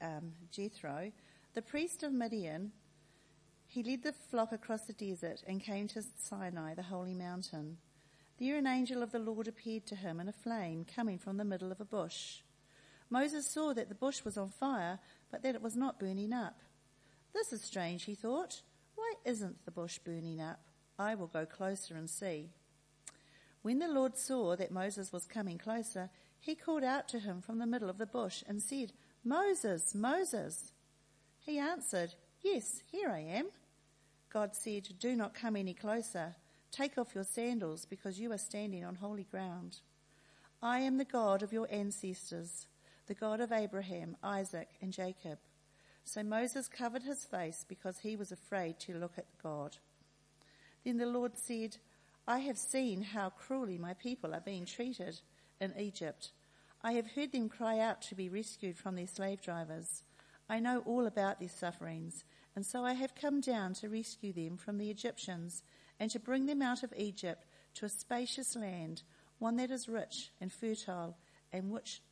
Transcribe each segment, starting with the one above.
Jethro, the priest of Midian. He led the flock across the desert and came to Sinai, the holy mountain. There an angel of the Lord appeared to him in a flame coming from the middle of a bush. Moses saw that the bush was on fire, but that it was not burning up. This is strange, he thought. Why isn't the bush burning up? I will go closer and see. When the Lord saw that Moses was coming closer, he called out to him from the middle of the bush and said, "Moses, Moses." He answered, "Yes, here I am." God said, "Do not come any closer. Take off your sandals, because you are standing on holy ground. I am the God of your ancestors, the God of Abraham, Isaac, and Jacob." So Moses covered his face because he was afraid to look at God. Then the Lord said, "I have seen how cruelly my people are being treated in Egypt. I have heard them cry out to be rescued from their slave drivers. I know all about their sufferings, and so I have come down to rescue them from the Egyptians and to bring them out of Egypt to a spacious land, one that is rich and fertile, and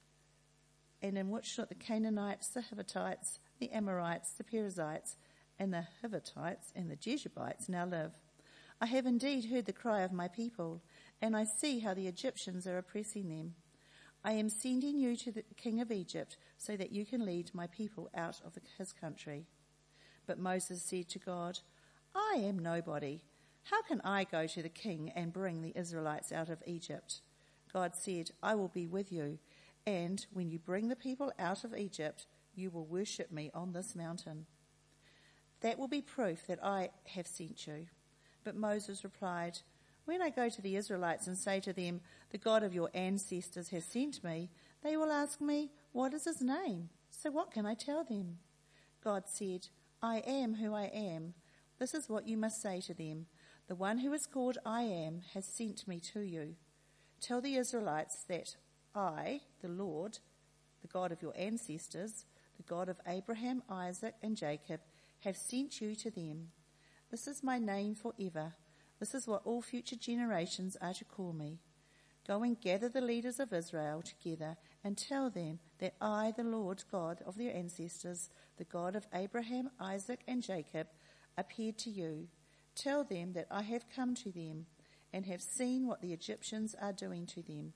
in which the Canaanites, the Hittites, the Amorites, the Perizzites, and the Hivites and the Jebusites now live. I have indeed heard the cry of my people, and I see how the Egyptians are oppressing them. I am sending you to the king of Egypt so that you can lead my people out of his country." But Moses said to God, "I am nobody. How can I go to the king and bring the Israelites out of Egypt?" God said, "I will be with you, and when you bring the people out of Egypt, you will worship me on this mountain. That will be proof that I have sent you." But Moses replied, "When I go to the Israelites and say to them, 'The God of your ancestors has sent me,' they will ask me, 'What is his name?' So what can I tell them?" God said, "I am who I am. This is what you must say to them. 'The one who is called I Am has sent me to you.' Tell the Israelites that I, the Lord, the God of your ancestors, the God of Abraham, Isaac, and Jacob, have sent you to them. This is my name forever. This is what all future generations are to call me. Go and gather the leaders of Israel together and tell them that I, the Lord God of their ancestors, the God of Abraham, Isaac, and Jacob, appeared to you. Tell them that I have come to them and have seen what the Egyptians are doing to them.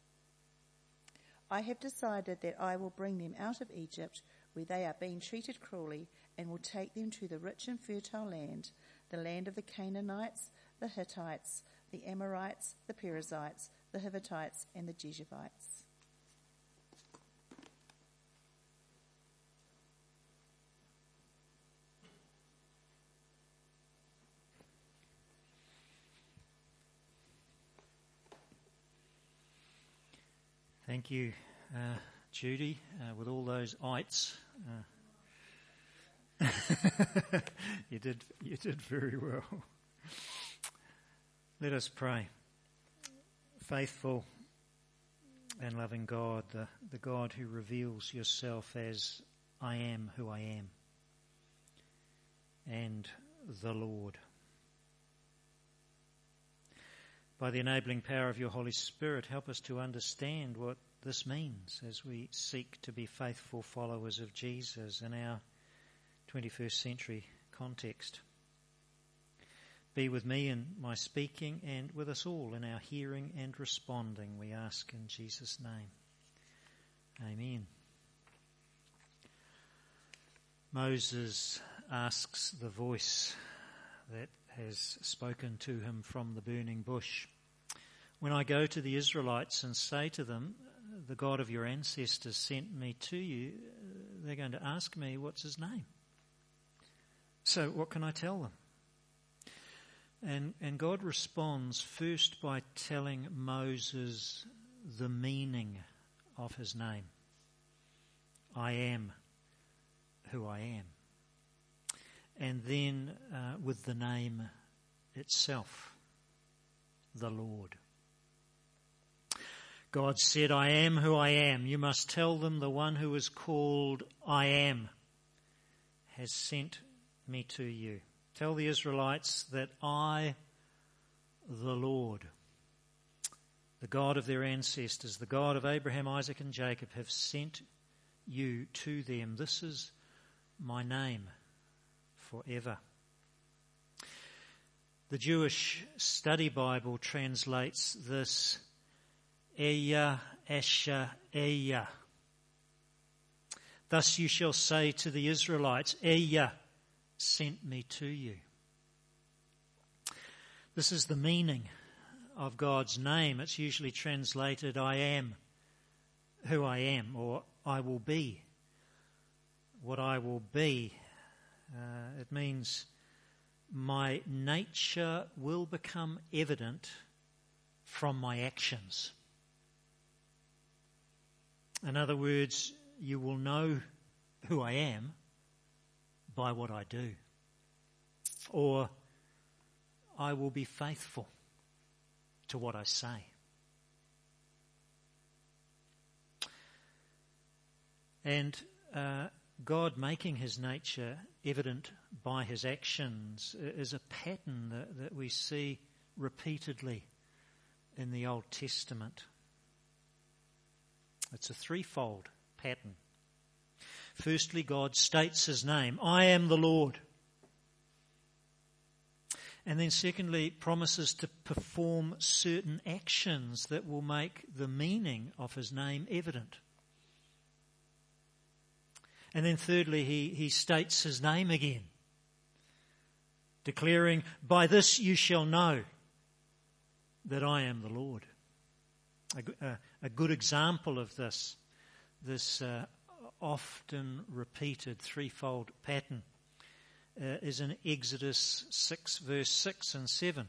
I have decided that I will bring them out of Egypt, where they are being treated cruelly, and will take them to the rich and fertile land, the land of the Canaanites, the Hittites, the Amorites, the Perizzites, the Hivites, and the Jebusites." Thank you, Judy, with all those ites. You did very well. Let us pray. Faithful and loving God, the God who reveals yourself as I am who I am, and the Lord. By the enabling power of your Holy Spirit, help us to understand what this means as we seek to be faithful followers of Jesus in our 21st century context. Be with me in my speaking and with us all in our hearing and responding, we ask in Jesus' name. Amen. Moses asks the voice that has spoken to him from the burning bush, "When I go to the Israelites and say to them, 'The God of your ancestors sent me to you,' they're going to ask me, 'What's his name?' So what can I tell them?" And God responds first by telling Moses the meaning of his name. I am who I am. And then with the name itself, the Lord. God said, "I am who I am. You must tell them the one who is called I Am has sent me to you. Tell the Israelites that I, the Lord, the God of their ancestors, the God of Abraham, Isaac, and Jacob, have sent you to them. This is my name forever. The Jewish Study Bible translates this Eya Asher Eya. Thus you shall say to the Israelites, Eya sent me to you. This is the meaning of God's name. It's usually translated, I am who I am, or I will be what I will be. It means my nature will become evident from my actions. In other words, you will know who I am by what I do. Or I will be faithful to what I say. And God making his nature evident by his actions is a pattern that we see repeatedly in the Old Testament. It's a threefold pattern. Firstly, God states his name, I am the Lord. And then secondly, promises to perform certain actions that will make the meaning of his name evident. And then thirdly, he states his name again, declaring, by this you shall know that I am the Lord. A good example of this often repeated threefold pattern is in Exodus 6 verse 6 and 7.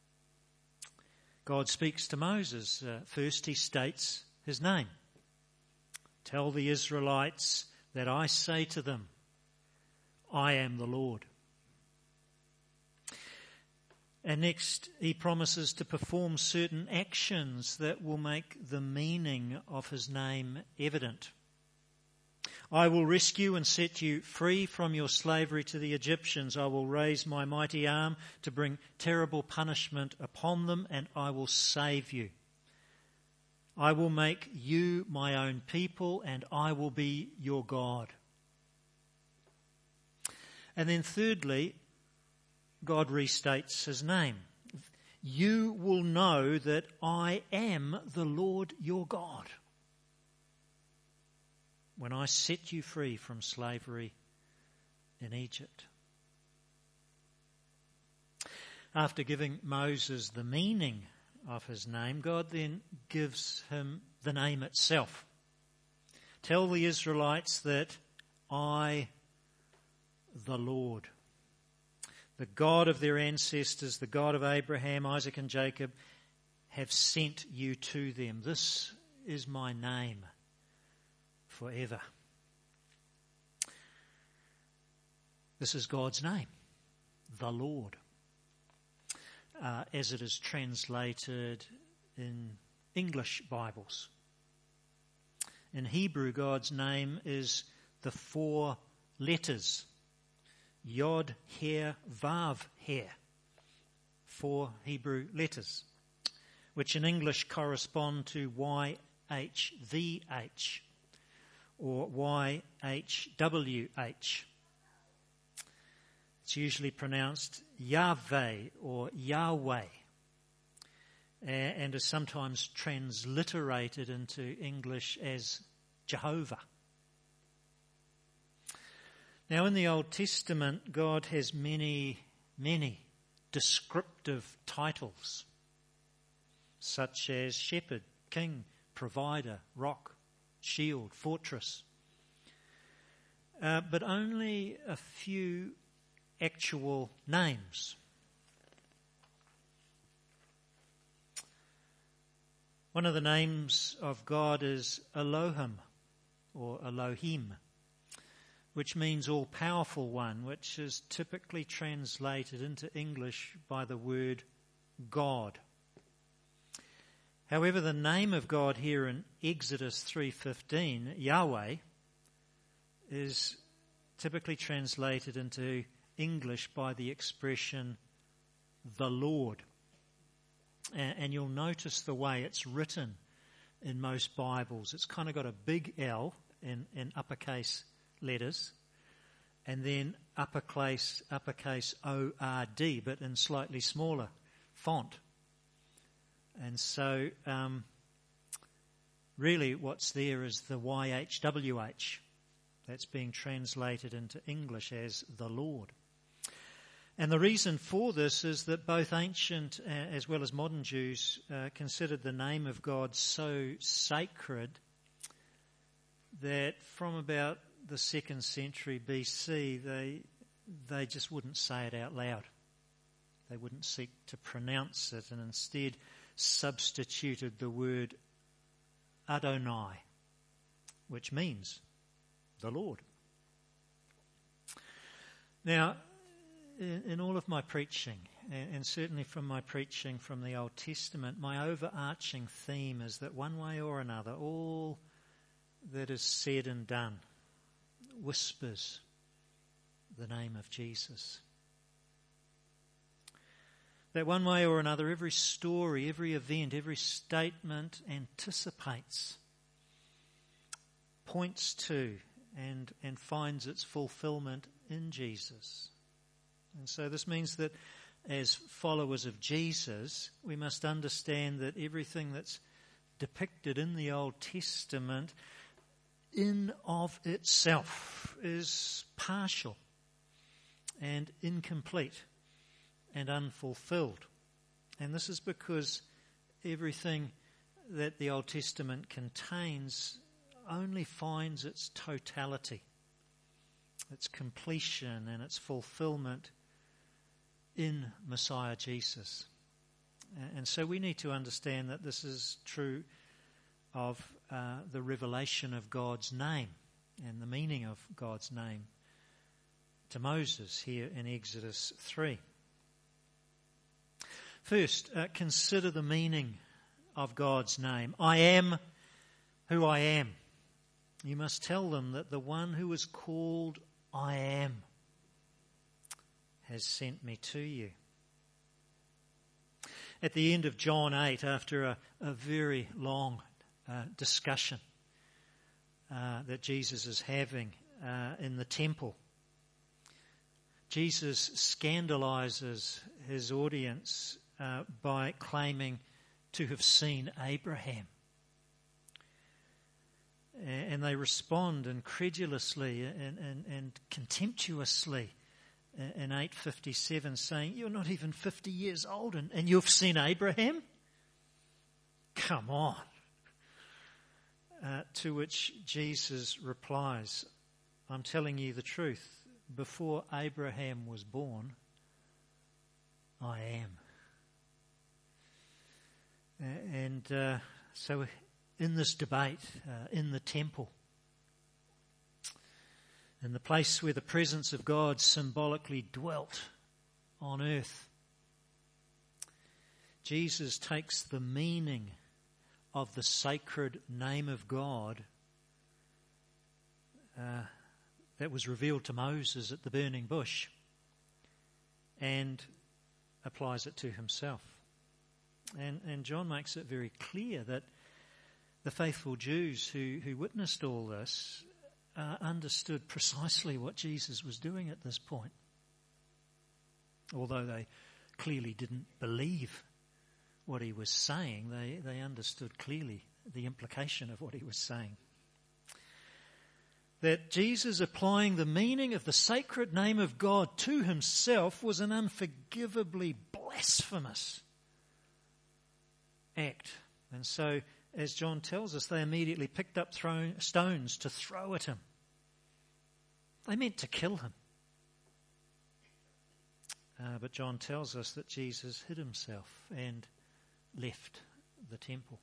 God speaks to Moses. First he states his name. Tell the Israelites that I say to them, I am the Lord. And next, he promises to perform certain actions that will make the meaning of his name evident. I will rescue and set you free from your slavery to the Egyptians. I will raise my mighty arm to bring terrible punishment upon them, and I will save you. I will make you my own people, and I will be your God. And then thirdly, God restates his name. You will know that I am the Lord your God, when I set you free from slavery in Egypt. After giving Moses the meaning of his name, God then gives him the name itself. Tell the Israelites that I, the Lord, the God of their ancestors, the God of Abraham, Isaac and Jacob, have sent you to them. This is my name forever. This is God's name, the Lord, as it is translated in English Bibles. In Hebrew, God's name is the 4 letters, Yod, He, Vav, He, 4 Hebrew letters, which in English correspond to YHVH or YHWH. It's usually pronounced Yahweh or Yahweh, and is sometimes transliterated into English as Jehovah. Now, in the Old Testament, God has many, many descriptive titles, such as shepherd, king, provider, rock, shield, fortress, but only a few actual names. One of the names of God is Elohim or Elohim, which means all-powerful one, which is typically translated into English by the word God. However, the name of God here in Exodus 3:15, Yahweh, is typically translated into English by the expression the Lord. And you'll notice the way it's written in most Bibles. It's kind of got a big L in uppercase letters, and then uppercase O-R-D, but in slightly smaller font. And so really what's there is the YHWH. That's being translated into English as the Lord. And the reason for this is that both ancient as well as modern Jews considered the name of God so sacred that from about the 2nd century BC, they just wouldn't say it out loud. They wouldn't seek to pronounce it, and instead substituted the word Adonai, which means the Lord. Now, in all of my preaching, and certainly from my preaching from the Old Testament, my overarching theme is that one way or another, all that is said and done whispers the name of Jesus. That one way or another, every story, every event, every statement anticipates, points to, and finds its fulfillment in Jesus. And so this means that as followers of Jesus, we must understand that everything that's depicted in the Old Testament in of itself is partial and incomplete and unfulfilled. And this is because everything that the Old Testament contains only finds its totality, its completion and its fulfillment in Messiah Jesus. And so we need to understand that this is true of the revelation of God's name and the meaning of God's name to Moses here in Exodus 3. First, consider the meaning of God's name. I am who I am. You must tell them that the one who is called I am has sent me to you. At the end of John 8, after a very long discussion that Jesus is having in the temple, Jesus scandalizes his audience by claiming to have seen Abraham. And they respond incredulously and contemptuously in 8:57, saying, "You're not even 50 years old and you've seen Abraham? Come on." To which Jesus replies, "I'm telling you the truth. Before Abraham was born, I am." And so in this debate, in the temple, in the place where the presence of God symbolically dwelt on earth, Jesus takes the meaning of the sacred name of God that was revealed to Moses at the burning bush and applies it to himself. And John makes it very clear that the faithful Jews who witnessed all this understood precisely what Jesus was doing at this point. Although they clearly didn't believe what he was saying, they understood clearly the implication of what he was saying. That Jesus applying the meaning of the sacred name of God to himself was an unforgivably blasphemous act. And so, as John tells us, they immediately picked up stones to throw at him. They meant to kill him. But John tells us that Jesus hid himself and left the temple.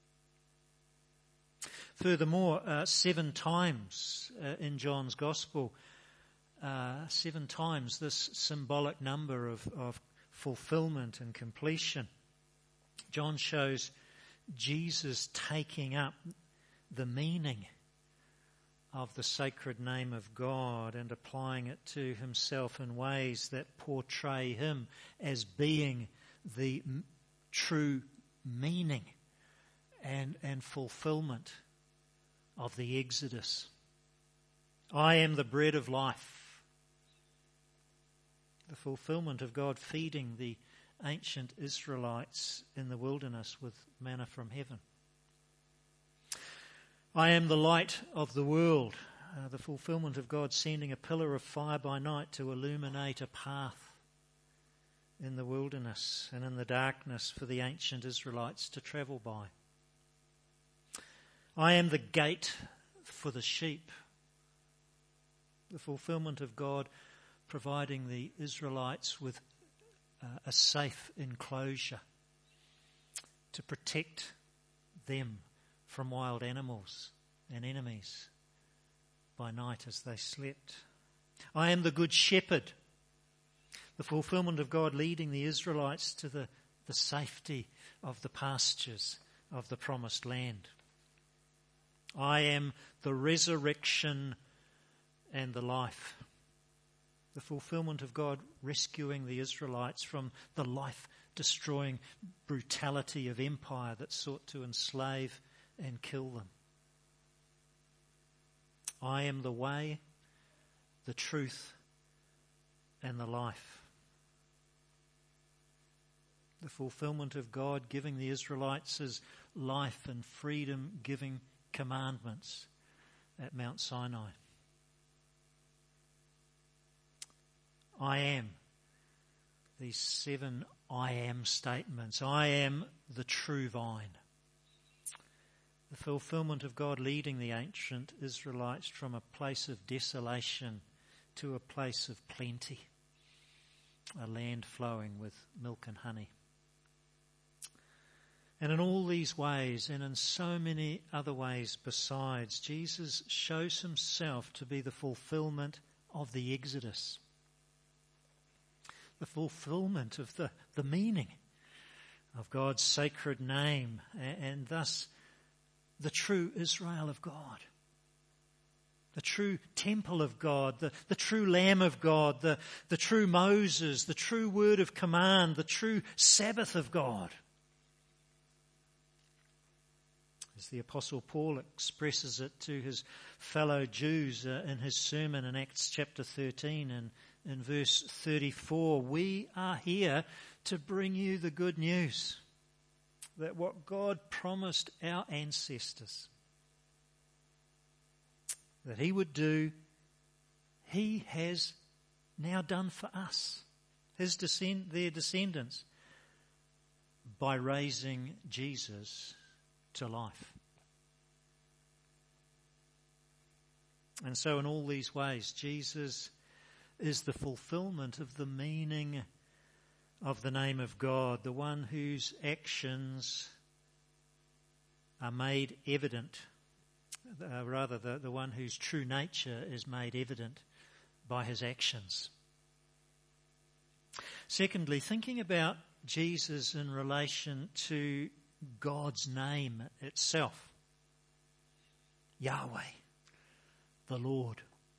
Furthermore, 7 times in John's Gospel, 7 times this symbolic number of fulfillment and completion, John shows Jesus taking up the meaning of the sacred name of God and applying it to himself in ways that portray him as being the true meaning and fulfillment of the Exodus. I am the bread of life. The fulfillment of God feeding the ancient Israelites in the wilderness with manna from heaven. I am the light of the world. The fulfillment of God sending a pillar of fire by night to illuminate a path in the wilderness and in the darkness for the ancient Israelites to travel by. I am the gate for the sheep. The fulfillment of God providing the Israelites with a safe enclosure to protect them from wild animals and enemies by night as they slept. I am the good shepherd. The fulfillment of God leading the Israelites to the safety of the pastures of the promised land. I am the resurrection and the life. The fulfillment of God rescuing the Israelites from the life-destroying brutality of empire that sought to enslave and kill them. I am the way, the truth, and the life. The fulfillment of God giving the Israelites His life and freedom-giving commandments at Mount Sinai. I am. These 7 I am statements. I am the true vine. The fulfillment of God leading the ancient Israelites from a place of desolation to a place of plenty, a land flowing with milk and honey. And in all these ways, and in so many other ways besides, Jesus shows Himself to be the fulfillment of the Exodus, the fulfillment of the meaning of God's sacred name, and thus the true Israel of God, the true temple of God, the true Lamb of God, the true Moses, the true word of command, the true Sabbath of God. As the Apostle Paul expresses it to his fellow Jews in his sermon in Acts chapter 13 and in verse 34, we are here to bring you the good news that what God promised our ancestors that He would do, He has now done for us, their descendants, by raising Jesus to life. And so in all these ways, Jesus is the fulfillment of the meaning of the name of God, the one whose actions are made evident, the one whose true nature is made evident by His actions. Secondly, thinking about Jesus in relation to God's name itself, Yahweh, the Lord.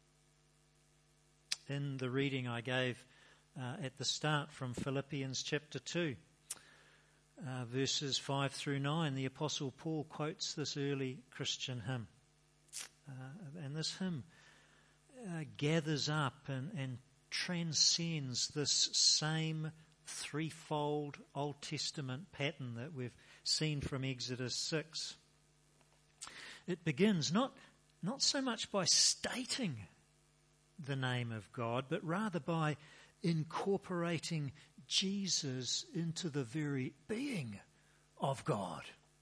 In the reading I gave at the start from Philippians chapter 2, verses 5 through 9, the Apostle Paul quotes this early Christian hymn. And this hymn gathers up and transcends this same threefold Old Testament pattern that we've seen from Exodus 6. It begins not so much by stating the name of God, but rather by incorporating Jesus into the very being of God.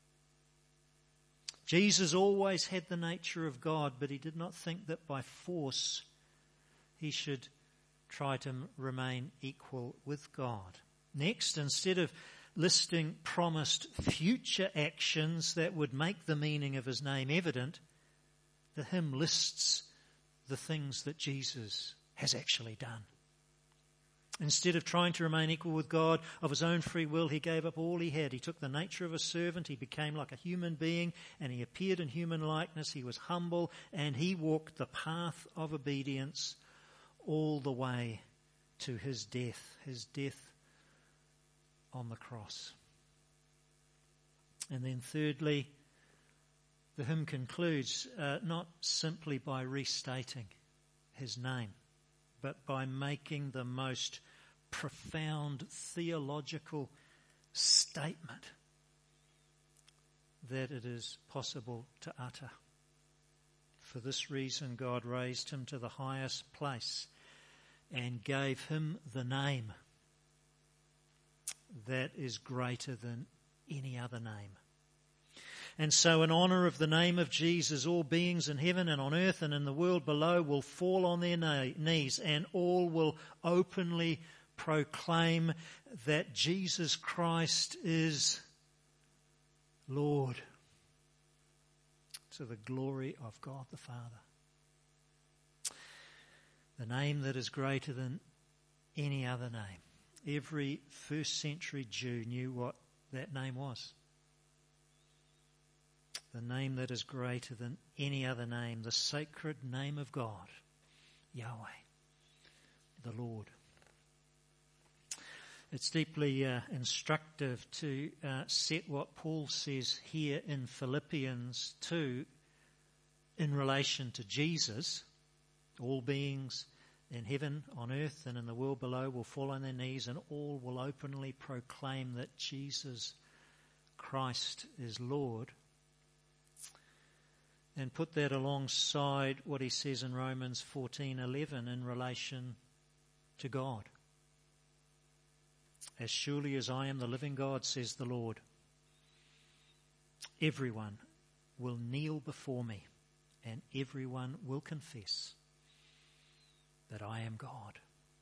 Jesus always had the nature of God, but He did not think that by force He should try to remain equal with God. Next, instead of listing promised future actions that would make the meaning of His name evident, the hymn lists the things that Jesus has actually done. Instead of trying to remain equal with God of His own free will, He gave up all He had. He took the nature of a servant. He became like a human being and He appeared in human likeness. He was humble and He walked the path of obedience all the way to His death on the cross. And then thirdly, the hymn concludes not simply by restating his name, but by making the most profound theological statement that it is possible to utter. For this reason, God raised him to the highest place and gave him the name that is greater than any other name. And so in honour of the name of Jesus, all beings in heaven and on earth and in the world below will fall on their knees, and all will openly proclaim that Jesus Christ is Lord, to the glory of God the Father. The name that is greater than any other name. Every first century Jew knew what that name was. The name that is greater than any other name, the sacred name of God, Yahweh, the Lord. It's deeply instructive to set what Paul says here in Philippians 2 in relation to Jesus. All beings in heaven, on earth, and in the world below will fall on their knees, and all will openly proclaim that Jesus Christ is Lord. And put that alongside what he says in Romans 14:11 in relation to God. As surely as I am the living God, says the Lord, everyone will kneel before me, and everyone will confess that I am God.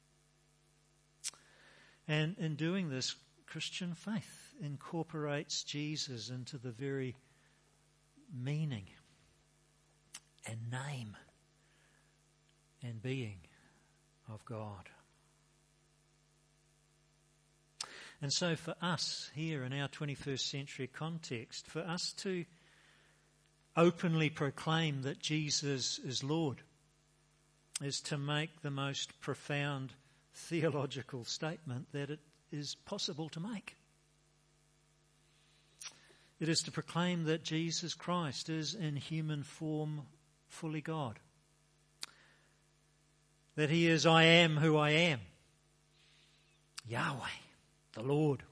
And in doing this, Christian faith incorporates Jesus into the very meaning and name and being of God. And so for us here in our 21st century context, for us to openly proclaim that Jesus is Lord is to make the most profound theological statement that it is possible to make. It is to proclaim that Jesus Christ is in human form fully God. That he is I am who I am. Yahweh, the Lord.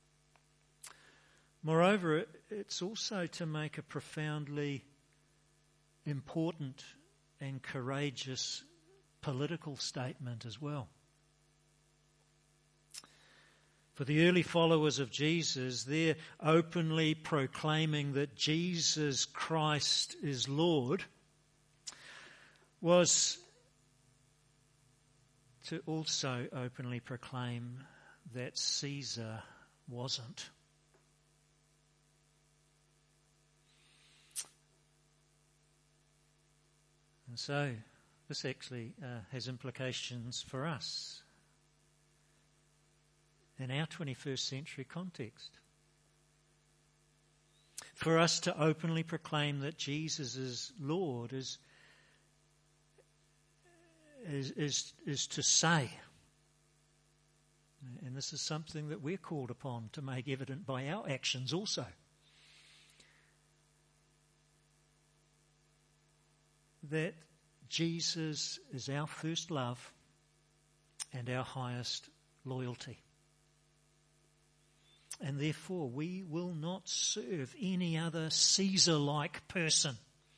Moreover, it's also to make a profoundly important and courageous political statement as well. For the early followers of Jesus, their openly proclaiming that Jesus Christ is Lord was to also openly proclaim that Caesar wasn't. And so this actually has implications for us in our 21st century context. For us to openly proclaim that Jesus is Lord is to say, and this is something that we're called upon to make evident by our actions also, that Jesus is our first love and our highest loyalty. And therefore we will not serve any other Caesar-like person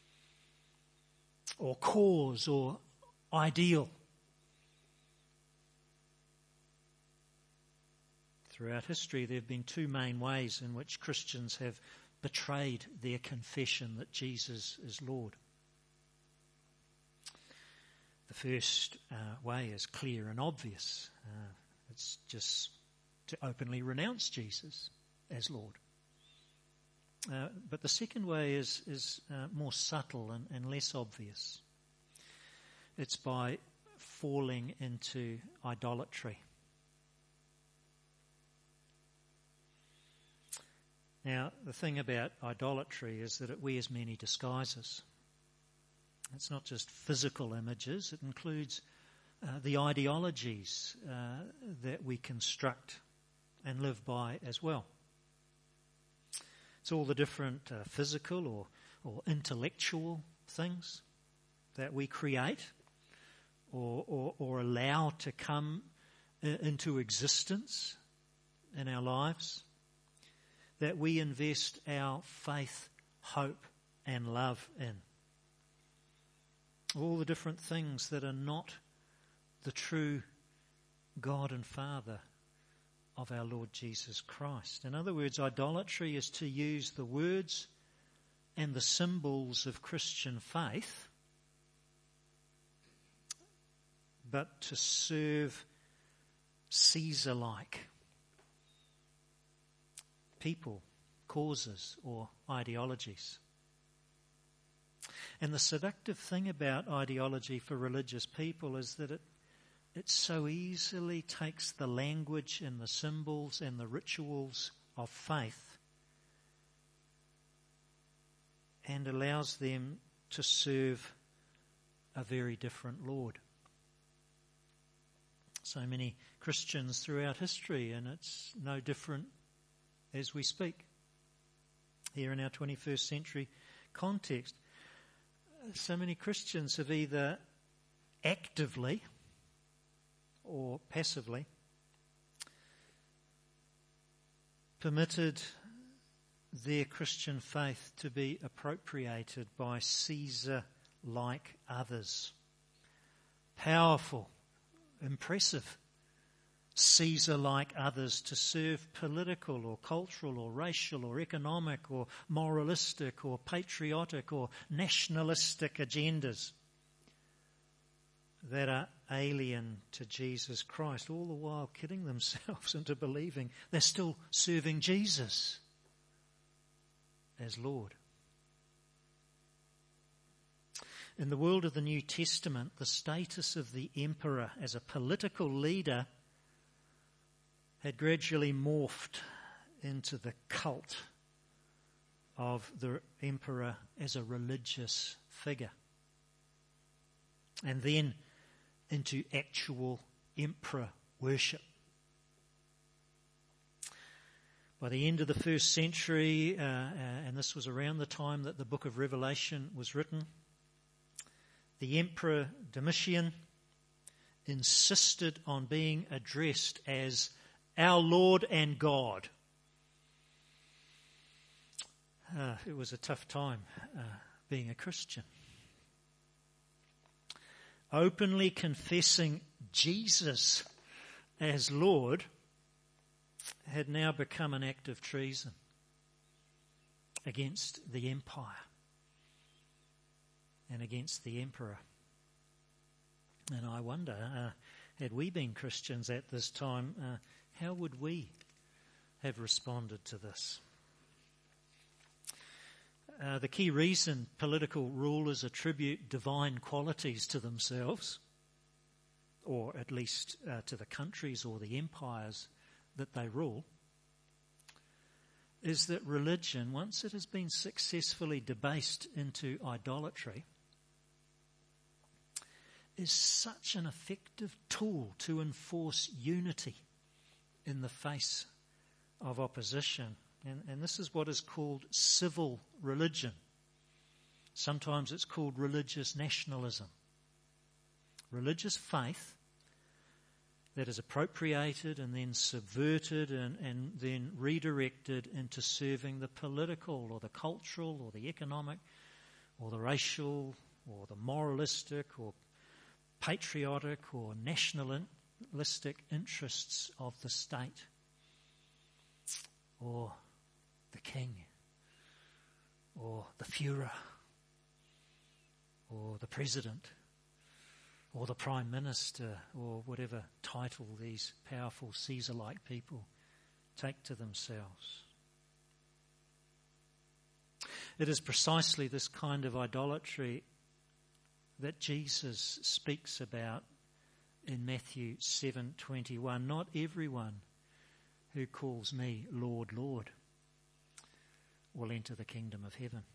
or cause or ideal. Throughout history, there have been two main ways in which Christians have betrayed their confession that Jesus is Lord. The first way is clear and obvious. It's just to openly renounce Jesus as Lord. But the second way is more subtle and less obvious. It's by falling into idolatry. Now, the thing about idolatry is that it wears many disguises. It's not just physical images, it includes the ideologies that we construct and live by as well. It's all the different physical or intellectual things that we create or allow to come into existence in our lives, that we invest our faith, hope and love in. All the different things that are not the true God and Father of our Lord Jesus Christ. In other words, idolatry is to use the words and the symbols of Christian faith, but to serve Caesar-like people, causes, or ideologies. And the seductive thing about ideology for religious people is that it so easily takes the language and the symbols and the rituals of faith and allows them to serve a very different Lord. So many Christians throughout history, and it's no different as we speak here in our 21st century context. So many Christians have either actively or passively permitted their Christian faith to be appropriated by Caesar-like others. Powerful, impressive Caesar-like others to serve political or cultural or racial or economic or moralistic or patriotic or nationalistic agendas that are alien to Jesus Christ, all the while kidding themselves into believing they're still serving Jesus as Lord. In the world of the New Testament, the status of the emperor as a political leader had gradually morphed into the cult of the emperor as a religious figure, and then into actual emperor worship. By the end of the first century, and this was around the time that the book of Revelation was written, the Emperor Domitian insisted on being addressed as our Lord and God. It was a tough time being a Christian. Openly confessing Jesus as Lord had now become an act of treason against the empire and against the emperor. And I wonder, had we been Christians at this time, how would we have responded to this? The key reason political rulers attribute divine qualities to themselves, or at least to the countries or the empires that they rule, is that religion, once it has been successfully debased into idolatry, is such an effective tool to enforce unity in the face of opposition. And this is what is called civil religion. Sometimes it's called religious nationalism. Religious faith that is appropriated and then subverted and then redirected into serving the political or the cultural or the economic or the racial or the moralistic or patriotic or nationalistic interests of the state or the king or the Führer or the president or the prime minister or whatever title these powerful Caesar-like people take to themselves. It is precisely this kind of idolatry that Jesus speaks about in Matthew 7:21. Not everyone who calls me Lord, Lord will enter the kingdom of heaven,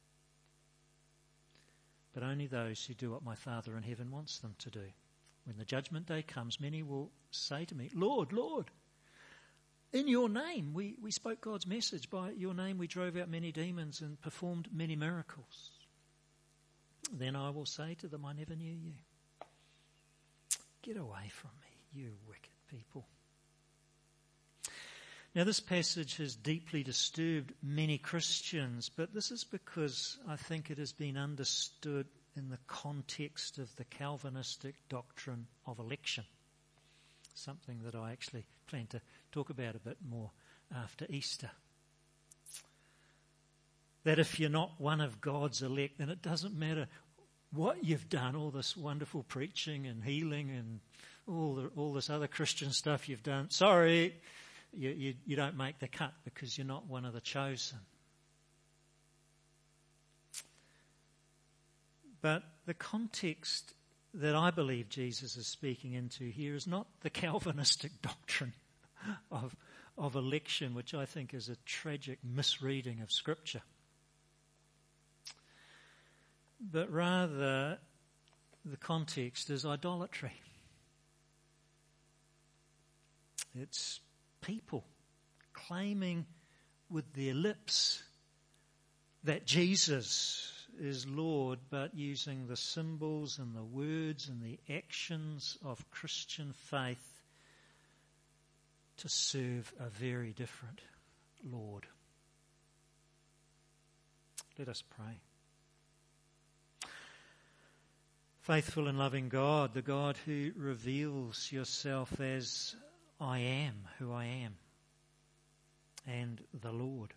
but only those who do what my Father in heaven wants them to do. When the judgment day comes, many will say to me, Lord, Lord, In your name, we spoke God's message. By your name, we drove out many demons and performed many miracles. Then I will say to them, I never knew you. Get away from me, you wicked people. Now, this passage has deeply disturbed many Christians, but this is because I think it has been understood in the context of the Calvinistic doctrine of election, something that I actually plan to talk about a bit more after Easter. That if you're not one of God's elect, then it doesn't matter what you've done, all this wonderful preaching and healing and all this other Christian stuff you've done. Sorry, you don't make the cut because you're not one of the chosen. But the context that I believe Jesus is speaking into here is not the Calvinistic doctrine of election, which I think is a tragic misreading of Scripture, but rather the context is idolatry. It's people claiming with their lips that Jesus is Lord, but using the symbols and the words and the actions of Christian faith to serve a very different Lord. Let us pray. Faithful and loving God, the God who reveals yourself as I am who I am, and the Lord.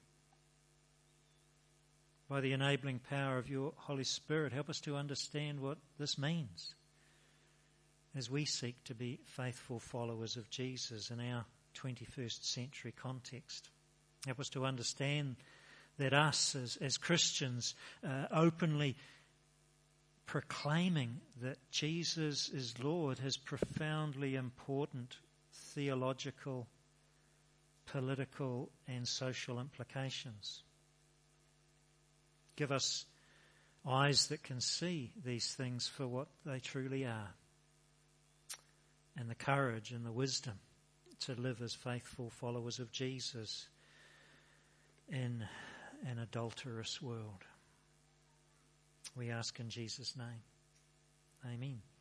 By the enabling power of your Holy Spirit, help us to understand what this means as we seek to be faithful followers of Jesus in our 21st century context. Help us to understand that us as Christians openly proclaiming that Jesus is Lord has profoundly important theological, political and social implications. Give us eyes that can see these things for what they truly are, and the courage and the wisdom to live as faithful followers of Jesus in an adulterous world. We ask in Jesus' name. Amen.